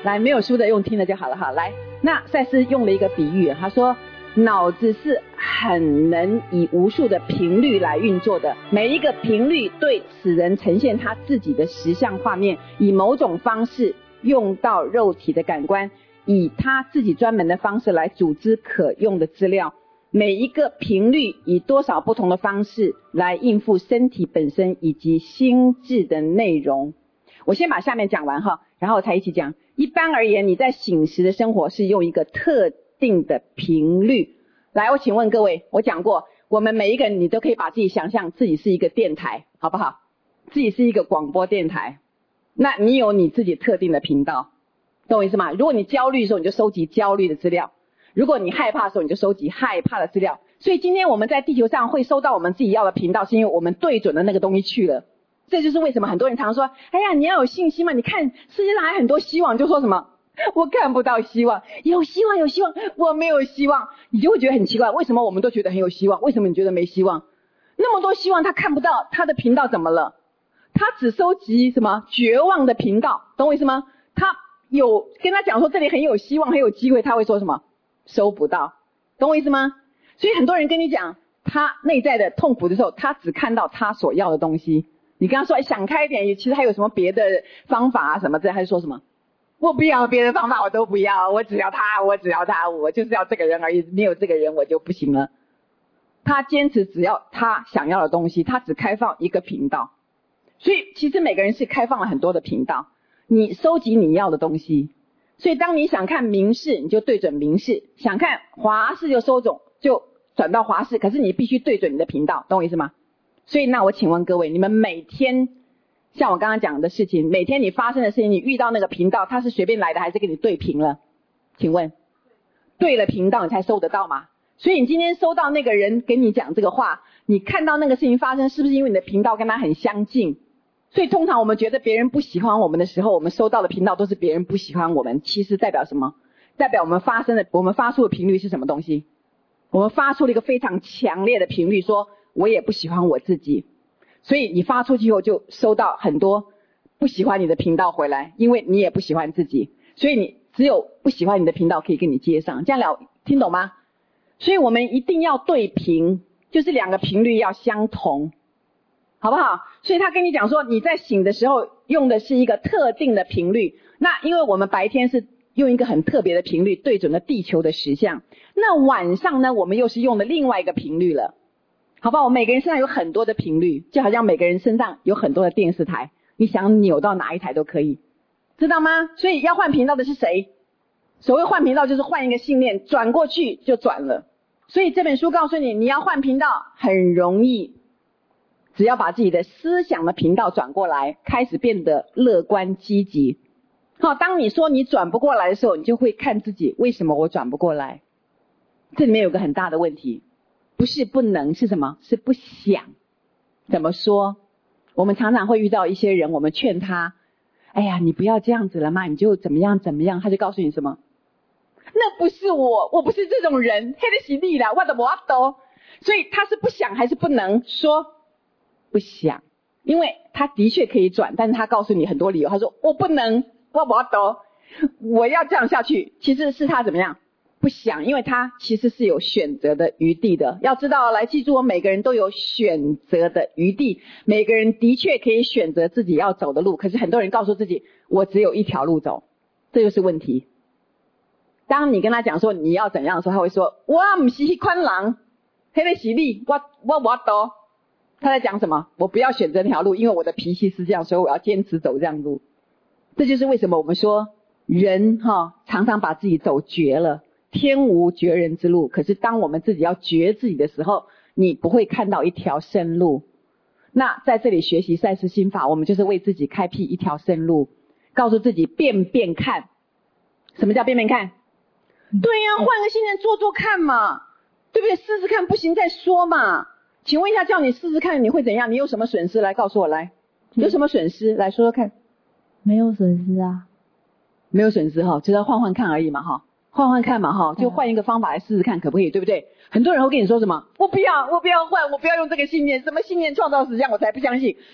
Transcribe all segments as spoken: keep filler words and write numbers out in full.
来，没有书的用听的就好了哈。来，那赛斯用了一个比喻，他说脑子是很能以无数的频率来运作的，每一个频率对此人呈现他自己的实相画面，以某种方式用到肉体的感官，以他自己专门的方式来组织可用的资料，每一个频率以多少不同的方式来应付身体本身以及心智的内容。我先把下面讲完哈，然后才一起讲。一般而言，你在醒时的生活是用一个特定的频率。来，我请问各位，我讲过，我们每一个人你都可以把自己想象自己是一个电台，好不好？自己是一个广播电台，那你有你自己特定的频道，懂我意思吗？如果你焦虑的时候，你就收集焦虑的资料；如果你害怕的时候，你就收集害怕的资料。所以今天我们在地球上会收到我们自己要的频道，是因为我们对准了那个东西去了。这就是为什么很多人常说，哎呀，你要有信心嘛，你看世界上还很多希望，就说什么我看不到希望，有希望有希望，我没有希望，你就会觉得很奇怪，为什么我们都觉得很有希望，为什么你觉得没希望？那么多希望他看不到，他的频道怎么了？他只收集什么绝望的频道，懂我意思吗？他有跟他讲说这里很有希望很有机会，他会说什么？收不到，懂我意思吗？所以很多人跟你讲他内在的痛苦的时候，他只看到他所要的东西。你跟他说、哎、想开一点，其实还有什么别的方法啊什么之类，他就说什么我不要别的方法，我都不要，我只要他，我只要他，我就是要这个人而已，没有这个人我就不行了。他坚持只要他想要的东西，他只开放一个频道。所以其实每个人是开放了很多的频道，你收集你要的东西。所以当你想看民视，你就对准民视，想看华视就收种就转到华视，可是你必须对准你的频道，懂我意思吗？所以那我请问各位，你们每天像我刚刚讲的事情，每天你发生的事情，你遇到那个频道，它是随便来的还是给你对频了？请问对了频道你才收得到吗？所以你今天收到那个人跟你讲这个话，你看到那个事情发生，是不是因为你的频道跟他很相近？所以通常我们觉得别人不喜欢我们的时候，我们收到的频道都是别人不喜欢我们，其实代表什么？代表我们发生的我们发出的频率是什么东西？我们发出了一个非常强烈的频率，说我也不喜欢我自己。所以你发出去以后就收到很多不喜欢你的频道回来，因为你也不喜欢自己，所以你只有不喜欢你的频道可以跟你接上，这样了听懂吗？所以我们一定要对频，就是两个频率要相同，好不好？所以他跟你讲说你在醒的时候用的是一个特定的频率，那因为我们白天是用一个很特别的频率对准了地球的实相，那晚上呢我们又是用了另外一个频率了，好不好？我每个人身上有很多的频率，就好像每个人身上有很多的电视台，你想扭到哪一台都可以，知道吗？所以要换频道的是谁？所谓换频道就是换一个信念，转过去就转了。所以这本书告诉你，你要换频道很容易，只要把自己的思想的频道转过来，开始变得乐观积极。好，当你说你转不过来的时候，你就会看自己为什么我转不过来。这里面有个很大的问题，不是不能，是什么？是不想。怎么说？我们常常会遇到一些人，我们劝他，哎呀你不要这样子了嘛，你就怎么样怎么样，他就告诉你什么？那不是我，我不是这种人，黑的是你啦，我的我都。所以他是不想还是不能说？不想，因为他的确可以转，但是他告诉你很多理由，他说我不能，我不都，我要这样下去，其实是他怎么样？不想，因为他其实是有选择的余地的。要知道，来记住，我每个人都有选择的余地，每个人的确可以选择自己要走的路，可是很多人告诉自己我只有一条路走，这就是问题。当你跟他讲说你要怎样的时候，他会说我不是那款人，那个是你，我我我都。他在讲什么？我不要选择那条路，因为我的脾气是这样，所以我要坚持走这样路。这就是为什么我们说人哈常常把自己走绝了，天无绝人之路。可是当我们自己要绝自己的时候，你不会看到一条生路。那在这里学习赛斯心法，我们就是为自己开辟一条生路，告诉自己变变看。什么叫变变看？对呀、啊，换个信念做做看嘛，对不对？试试看，不行再说嘛。请问一下，叫你试试看你会怎样？你有什么损失？来告诉我，来，有什么损失？来说说看。 没有损失啊， 没有损失哈，只要换换看而已嘛哈，换换看嘛哈，就换一个方法来试试看可不可以，对不对？很多人会跟你说什么？我不要，我不要换，我不要用这个信念，什么信念创造实相，我才不相信。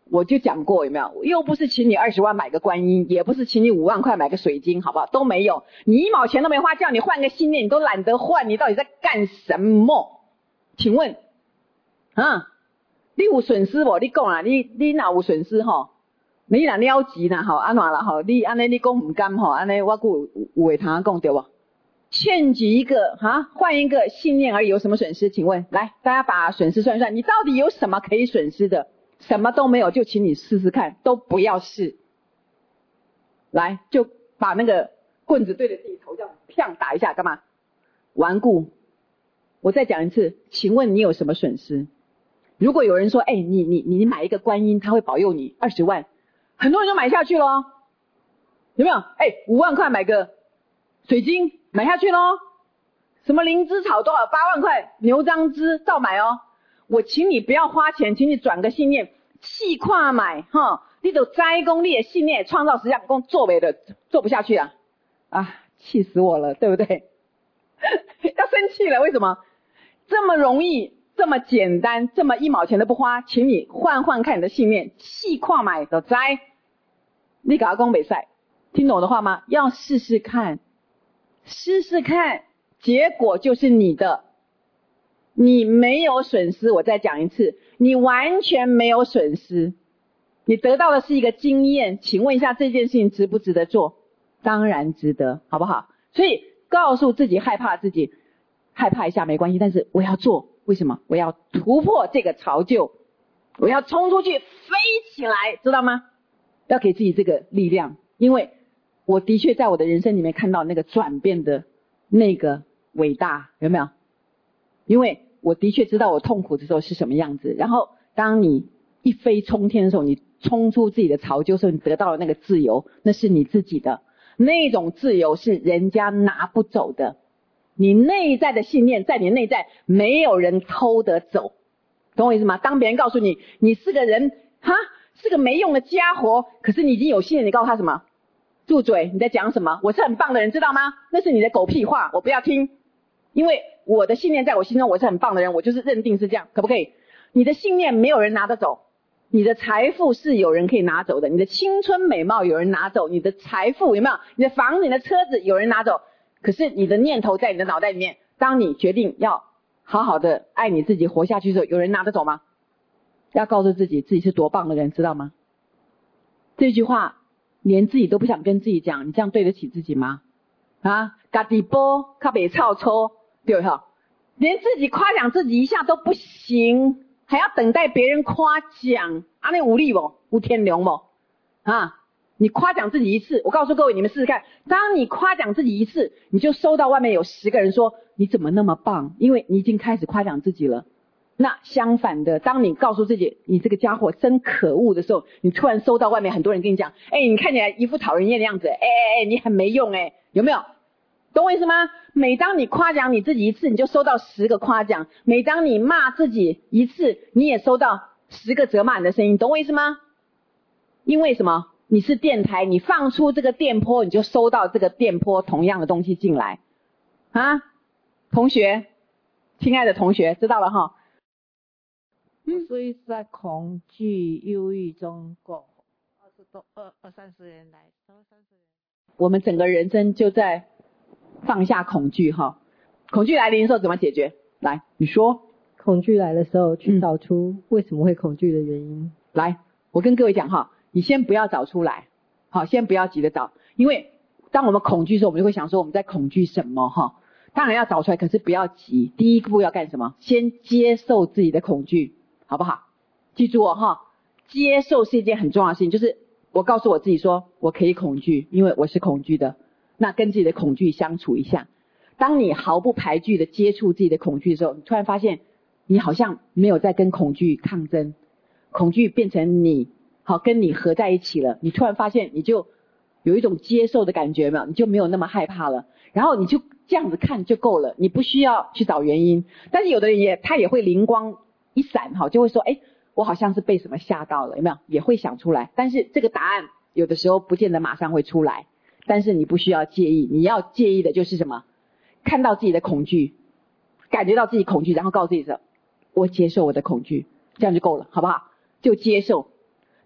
我就讲过，有没有？又不是请你二十万买个观音，也不是请你五万块买个水晶，好不好？都没有，你一毛钱都没花，叫你换个信念，你都懒得换，你到底在干什么？请问，啊，你有损失不？你讲啊，你你哪有损失吼？你若了急啦吼，安怎啦吼？你安尼你讲唔甘吼，安尼我有有话通讲对不？欠举一个哈，换一个信念而已，有什么损失？请问，来，大家把损失算一算，你到底有什么可以损失的？什么都没有，就请你试试看，都不要试。来，就把那个棍子对着自己头这样啪打一下，干嘛？顽固。我再讲一次，请问你有什么损失？如果有人说，哎、欸，你你你买一个观音，他会保佑你二十万，很多人就买下去咯，有没有？哎、欸，五万块买个水晶，买下去咯。什么灵芝草多少？八万块牛樟芝照买哦。我请你不要花钱，请你转个信念，气跨买哈，你就栽功力的信念创造实相，共做没的做不下去啊啊，气死我了，对不对？要生气了，为什么？这么容易，这么简单，这么一毛钱都不花，请你换换看你的信念，气跨买的栽，你给他讲没赛，听懂我的话吗？要试试看，试试看，结果就是你的。你没有损失，我再讲一次，你完全没有损失，你得到的是一个经验。请问一下，这件事情值不值得做？当然值得，好不好？所以告诉自己，害怕自己害怕一下没关系，但是我要做。为什么？我要突破这个巢臼，我要冲出去飞起来，知道吗？要给自己这个力量，因为我的确在我的人生里面看到那个转变的那个伟大，有没有？因为我的确知道我痛苦的时候是什么样子，然后当你一飞冲天的时候，你冲出自己的巢臼的时候，你得到了那个自由，那是你自己的，那种自由是人家拿不走的。你内在的信念在你内在，没有人偷得走，懂我意思吗？当别人告诉你你是个人哈，是个没用的家伙，可是你已经有信念，你告诉他什么？住嘴，你在讲什么？我是很棒的人，知道吗？那是你的狗屁话，我不要听。因为我的信念在我心中，我是很棒的人，我就是认定是这样，可不可以？你的信念没有人拿得走，你的财富是有人可以拿走的，你的青春美貌有人拿走，你的财富有没有？你的房子、你的车子有人拿走，可是你的念头在你的脑袋里面，当你决定要好好的爱你自己活下去的时候，有人拿得走吗？要告诉自己自己是多棒的人，知道吗？这句话连自己都不想跟自己讲，你这样对得起自己吗？啊，家己波较袂臭粗，对哈？连自己夸奖自己一下都不行，还要等待别人夸奖，啊，那无力不？无天良不？啊，你夸奖自己一次，我告诉各位，你们试试看，当你夸奖自己一次，你就收到外面有十个人说你怎么那么棒，因为你已经开始夸奖自己了。那相反的，当你告诉自己你这个家伙真可恶的时候，你突然收到外面很多人跟你讲，哎，你看起来一副讨人厌的样子，哎哎哎，你很没用哎，有没有？懂我意思吗？每当你夸奖你自己一次，你就收到十个夸奖；每当你骂自己一次，你也收到十个责骂你的声音。懂我意思吗？因为什么？你是电台，你放出这个电波，你就收到这个电波同样的东西进来啊！同学，亲爱的同学，知道了哈？ 嗯，所以是在恐惧、忧郁中过二十多二二三十年来，二三十年， 我们整个人生就在放下恐惧哈。恐惧来临的时候怎么解决？来，你说。 恐惧来的时候，去找出为什么会恐惧的原因。 嗯、来，我跟各位讲哈，你先不要找出来，好，先不要急着找，因为当我们恐惧的时候，我们就会想说我们在恐惧什么哈。当然要找出来，可是不要急。第一步要干什么？先接受自己的恐惧，好不好？记住哦哈，接受是一件很重要的事情，就是我告诉我自己说，我可以恐惧，因为我是恐惧的。那跟自己的恐惧相处一下。当你毫不排拒的接触自己的恐惧的时候，你突然发现你好像没有在跟恐惧抗争，恐惧变成你好跟你合在一起了，你突然发现你就有一种接受的感觉，没有？你就没有那么害怕了，然后你就这样子看就够了，你不需要去找原因。但是有的人也他也会灵光一闪，好，就会说，哎，我好像是被什么吓到了，有没有？也会想出来，但是这个答案有的时候不见得马上会出来，但是你不需要介意，你要介意的就是什么？看到自己的恐惧，感觉到自己恐惧，然后告诉自己说，我接受我的恐惧，这样就够了，好不好？就接受。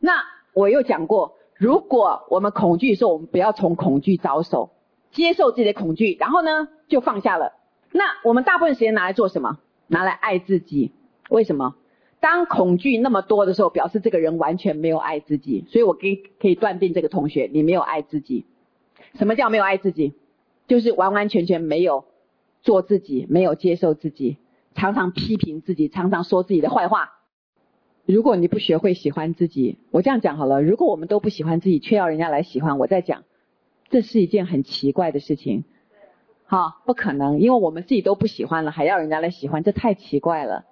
那我又讲过，如果我们恐惧的时候，我们不要从恐惧着手，接受自己的恐惧，然后呢就放下了。那我们大部分时间拿来做什么？拿来爱自己。为什么？当恐惧那么多的时候，表示这个人完全没有爱自己。所以我可以可以断定这个同学你没有爱自己。什么叫没有爱自己？就是完完全全没有做自己，没有接受自己，常常批评自己，常常说自己的坏话。如果你不学会喜欢自己，我这样讲好了，如果我们都不喜欢自己，却要人家来喜欢，我在讲这是一件很奇怪的事情。好，不可能，因为我们自己都不喜欢了，还要人家来喜欢，这太奇怪了。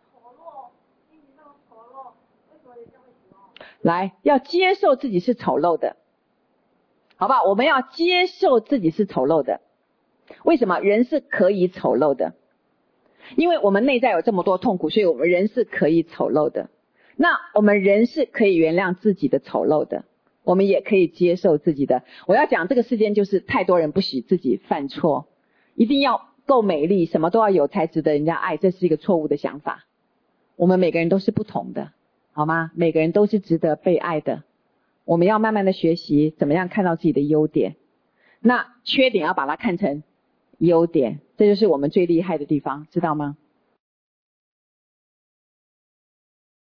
来，要接受自己是丑陋的，好不好？我们要接受自己是丑陋的。为什么？人是可以丑陋的，因为我们内在有这么多痛苦，所以我们人是可以丑陋的。那我们人是可以原谅自己的丑陋的，我们也可以接受自己的。我要讲这个世间就是太多人不许自己犯错，一定要够美丽，什么都要有才值得人家爱，这是一个错误的想法。我们每个人都是不同的，好吗？每个人都是值得被爱的。我们要慢慢的学习怎么样看到自己的优点，那缺点要把它看成优点，这就是我们最厉害的地方，知道吗？